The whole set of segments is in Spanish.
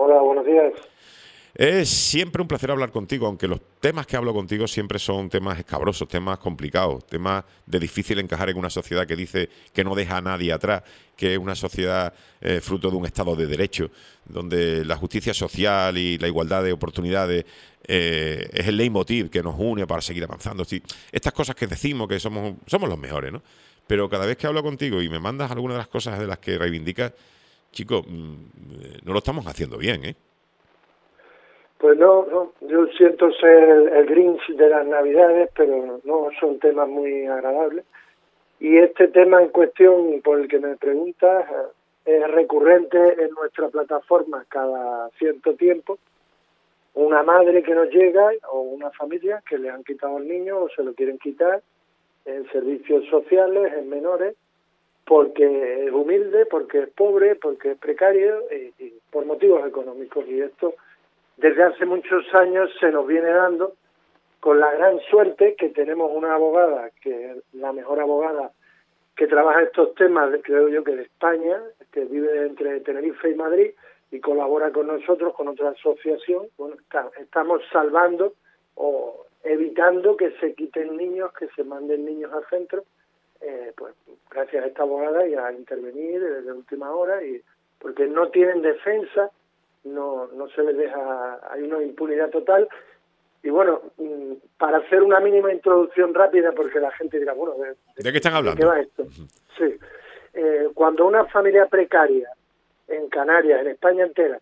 Hola, buenos días. Es siempre un placer hablar contigo, aunque los temas que hablo contigo siempre son temas escabrosos, temas complicados, temas de difícil encajar en una sociedad que dice que no deja a nadie atrás, que es una sociedad fruto de un Estado de Derecho, donde la justicia social y la igualdad de oportunidades es el leitmotiv que nos une para seguir avanzando. Sí, estas cosas que decimos que somos los mejores, ¿no? Pero cada vez que hablo contigo y me mandas algunas de las cosas de las que reivindicas, chico, no lo estamos haciendo bien, ¿eh? Pues no, yo siento ser el Grinch de las Navidades, pero no son temas muy agradables. Y este tema en cuestión por el que me preguntas es recurrente en nuestra plataforma cada cierto tiempo. Una madre que nos llega o una familia que le han quitado al niño o se lo quieren quitar en servicios sociales, en menores, porque es humilde, porque es pobre, porque es precario y por motivos económicos. Y esto desde hace muchos años se nos viene dando, con la gran suerte que tenemos una abogada, que es la mejor abogada que trabaja estos temas, creo yo que de España, que vive entre Tenerife y Madrid y colabora con nosotros, con otra asociación. Bueno, estamos salvando o evitando que se quiten niños, que se manden niños al centro, pues gracias a esta abogada y a intervenir desde última hora, y porque no tienen defensa, no se les deja, hay una impunidad total. Y bueno, para hacer una mínima introducción rápida, porque la gente dirá, bueno, ¿De qué están ¿de qué hablando? va esto? Sí. Cuando una familia precaria en Canarias, en España entera,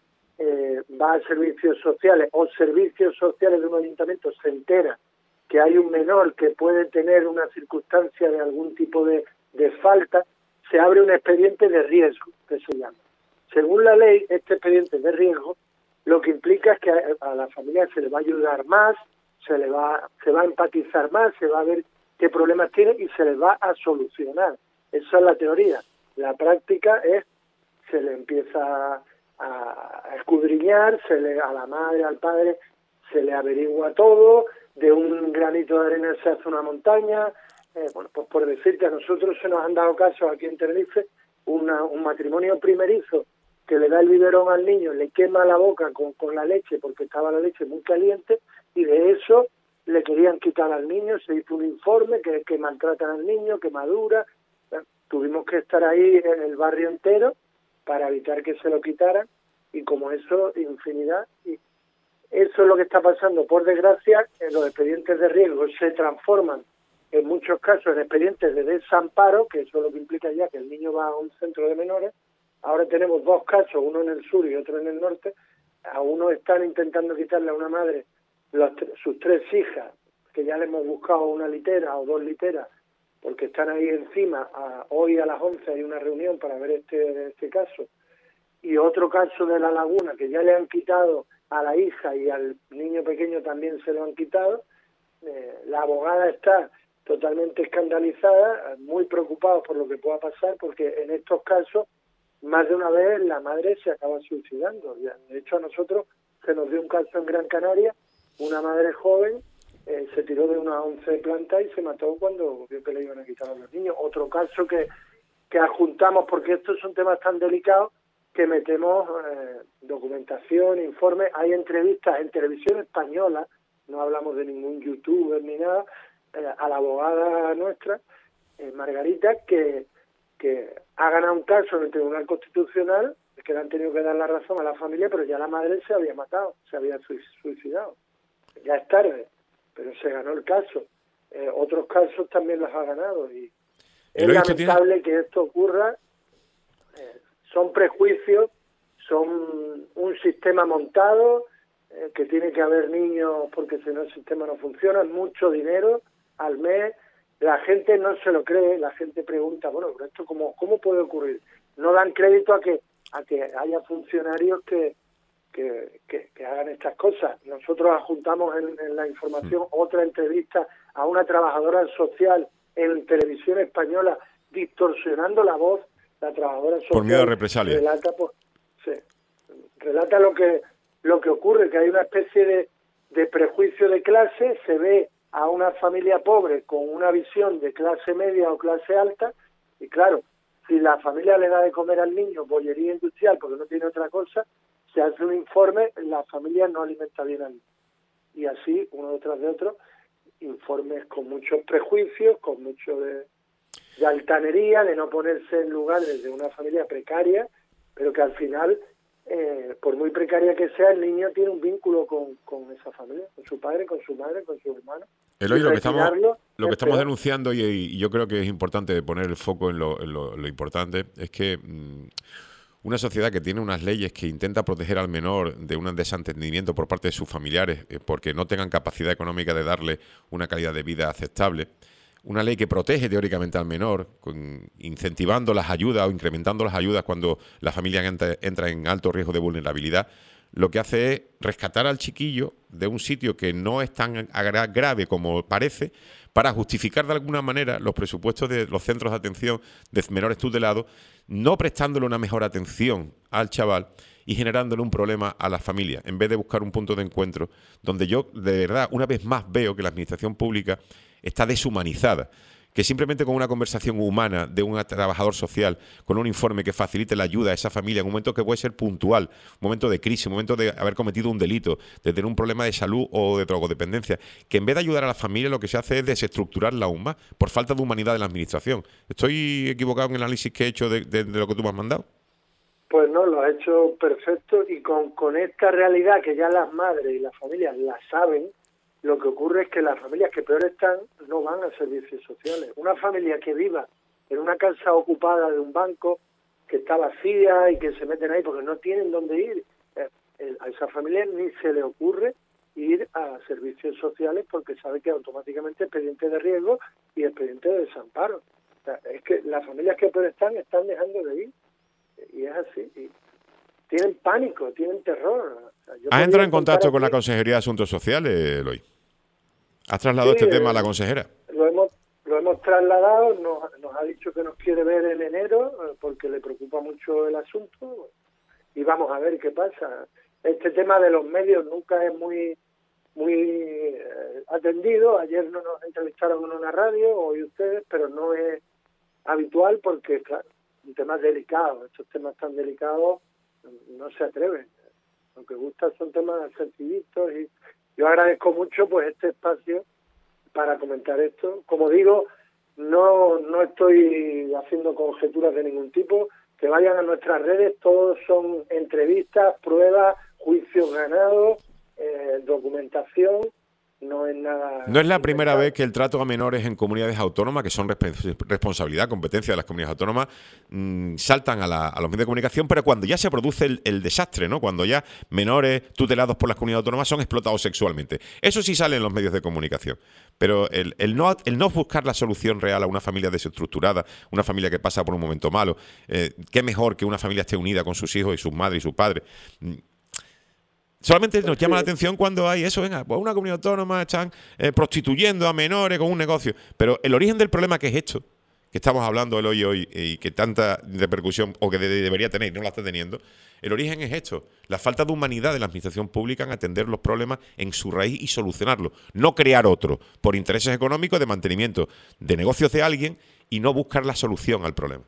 va a servicios sociales o servicios sociales de un ayuntamiento, se entera que hay un menor que puede tener una circunstancia de algún tipo de falta, se abre un expediente de riesgo, que se llama. Según la ley, este expediente de riesgo lo que implica es que a la familia se le va a ayudar más, se va a empatizar más, se va a ver qué problemas tiene y se les va a solucionar. Esa es la teoría. La práctica es, se le empieza a escudriñar, a la madre, al padre, se le averigua todo, de un granito de arena se hace una montaña. Bueno, pues por decirte, a nosotros se nos han dado casos aquí en Tenerife, un matrimonio primerizo que le da el biberón al niño, le quema la boca con la leche porque estaba la leche muy caliente, y de eso le querían quitar al niño. Se hizo un informe que maltratan al niño, que madura. Tuvimos que estar ahí en el barrio entero para evitar que se lo quitaran, y como eso, infinidad. Y eso es lo que está pasando. Por desgracia, los expedientes de riesgo se transforman en muchos casos en expedientes de desamparo, que eso es lo que implica ya que el niño va a un centro de menores. Ahora tenemos dos casos, uno en el sur y otro en el norte. A uno están intentando quitarle a una madre sus 3 hijas, que ya le hemos buscado una litera o 2 literas, porque están ahí encima. Hoy a las 11 hay una reunión para ver este caso. Y otro caso de La Laguna, que ya le han quitado a la hija y al niño pequeño también se lo han quitado. La abogada está totalmente escandalizada, muy preocupada por lo que pueda pasar, porque en estos casos más de una vez la madre se acaba suicidando. De hecho, a nosotros se nos dio un caso en Gran Canaria, una madre joven se tiró de una 11 planta y se mató cuando vio que le iban a quitar a los niños. Otro caso que adjuntamos, porque estos son temas tan delicados, que metemos documentación, informes. Hay entrevistas en televisión española, no hablamos de ningún youtuber ni nada, a la abogada nuestra, Margarita, que ha ganado un caso en el Tribunal Constitucional, que le han tenido que dar la razón a la familia, pero ya la madre se había matado, se había suicidado. Ya es tarde, pero se ganó el caso. Otros casos también los ha ganado, y es lamentable que esto ocurra. Son prejuicios, son un sistema montado, que tiene que haber niños porque si no el sistema no funciona, mucho dinero al mes. La gente no se lo cree, la gente pregunta, bueno, pero esto ¿cómo puede ocurrir? No dan crédito a que haya funcionarios que hagan estas cosas. Nosotros adjuntamos en la información otra entrevista a una trabajadora social en televisión española distorsionando la voz. La trabajadora social por miedo a represalia relata lo que ocurre, que hay una especie de prejuicio de clase. Se ve a una familia pobre con una visión de clase media o clase alta, y claro, si la familia le da de comer al niño bollería industrial porque no tiene otra cosa, se hace un informe, la familia no alimenta bien al niño. Y así, uno detrás de otro, informes con muchos prejuicios, con mucho de altanería, de no ponerse en lugares de una familia precaria, pero que al final, por muy precaria que sea, el niño tiene un vínculo con esa familia, con su padre, con su madre, con sus hermanos. Eloy, lo que estamos peor. denunciando, y yo creo que es importante poner el foco en lo importante, es que una sociedad que tiene unas leyes que intenta proteger al menor de un desentendimiento por parte de sus familiares porque no tengan capacidad económica de darle una calidad de vida aceptable, una ley que protege teóricamente al menor, incentivando las ayudas o incrementando las ayudas cuando la familia entra en alto riesgo de vulnerabilidad, lo que hace es rescatar al chiquillo de un sitio que no es tan grave como parece, para justificar de alguna manera los presupuestos de los centros de atención de menores tutelados, no prestándole una mejor atención al chaval y generándole un problema a la familia, en vez de buscar un punto de encuentro donde yo, de verdad, una vez más veo que la administración pública está deshumanizada, que simplemente con una conversación humana de un trabajador social, con un informe que facilite la ayuda a esa familia en un momento que puede ser puntual, un momento de crisis, un momento de haber cometido un delito, de tener un problema de salud o de drogodependencia, que en vez de ayudar a la familia lo que se hace es desestructurarla aún más por falta de humanidad de la administración. ¿Estoy equivocado en el análisis que he hecho de lo que tú me has mandado? Pues no, lo has hecho perfecto, y con esta realidad que ya las madres y las familias la saben, lo que ocurre es que las familias que peor están no van a servicios sociales. Una familia que viva en una casa ocupada de un banco, que está vacía y que se meten ahí porque no tienen dónde ir, a esa familia ni se le ocurre ir a servicios sociales porque sabe que automáticamente es expediente de riesgo y expediente de desamparo. O sea, es que las familias que peor están dejando de ir, y es así. Y tienen pánico, tienen terror. O sea, ¿Has entrado en contacto con la Consejería de Asuntos Sociales, Eloy? ¿Has trasladado este tema a la consejera? Lo hemos trasladado, nos ha dicho que nos quiere ver en enero porque le preocupa mucho el asunto, y vamos a ver qué pasa. Este tema de los medios nunca es muy atendido. Ayer no nos entrevistaron en una radio, hoy ustedes, pero no es habitual porque, claro, un tema delicado. Estos temas tan delicados no se atreven. Lo que gusta son temas sencillitos, y yo agradezco mucho pues este espacio para comentar esto. Como digo, no estoy haciendo conjeturas de ningún tipo. Que vayan a nuestras redes, todos son entrevistas, pruebas, juicios ganados, documentación. No es nada. No es la primera vez que el trato a menores en comunidades autónomas, que son responsabilidad, competencia de las comunidades autónomas, saltan a los medios de comunicación, pero cuando ya se produce el desastre, ¿no? Cuando ya menores tutelados por las comunidades autónomas son explotados sexualmente. Eso sí sale en los medios de comunicación. Pero el no buscar la solución real a una familia desestructurada, una familia que pasa por un momento malo, qué mejor que una familia esté unida con sus hijos y sus madres y sus padres. Solamente nos llama la atención cuando hay eso, venga, pues una comunidad autónoma están prostituyendo a menores con un negocio. Pero el origen del problema, que es esto, que estamos hablando hoy y que tanta repercusión, o que debería tener y no la está teniendo, el origen es esto, la falta de humanidad de la administración pública en atender los problemas en su raíz y solucionarlos. No crear otro por intereses económicos de mantenimiento de negocios de alguien y no buscar la solución al problema.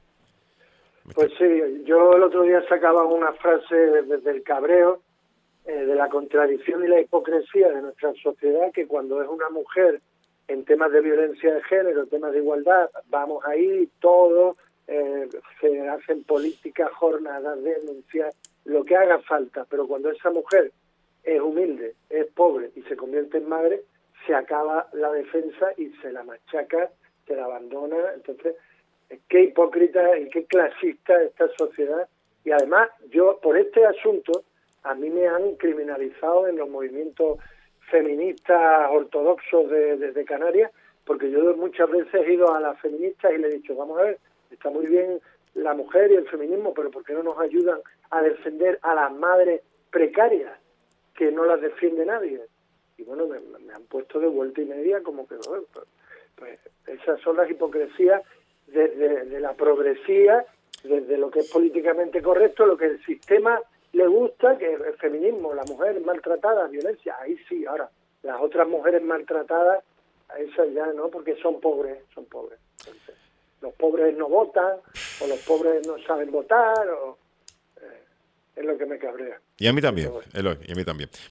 Pues sí, yo el otro día sacaba una frase desde el cabreo, de la contradicción y la hipocresía de nuestra sociedad, que cuando es una mujer en temas de violencia de género, temas de igualdad, vamos ahí todos, se hacen políticas, jornadas, denuncias, lo que haga falta, pero cuando esa mujer es humilde, es pobre y se convierte en madre, se acaba la defensa y se la machaca, se la abandona. Entonces, qué hipócrita y qué clasista esta sociedad. Y además, yo, por este asunto, a mí me han criminalizado en los movimientos feministas ortodoxos de Canarias, porque yo muchas veces he ido a las feministas y le he dicho, vamos a ver, está muy bien la mujer y el feminismo, pero ¿por qué no nos ayudan a defender a las madres precarias, que no las defiende nadie? Y bueno, me han puesto de vuelta y media como que, bueno, pues esas son las hipocresías de la progresía, desde lo que es políticamente correcto, lo que el sistema le gusta, que es el feminismo, la mujer maltratada, violencia, ahí sí. Ahora, las otras mujeres maltratadas, a esas ya no, porque son pobres. Entonces, los pobres no votan, o los pobres no saben votar, es lo que me cabrea. Y a mí también, Eloy, y a mí también.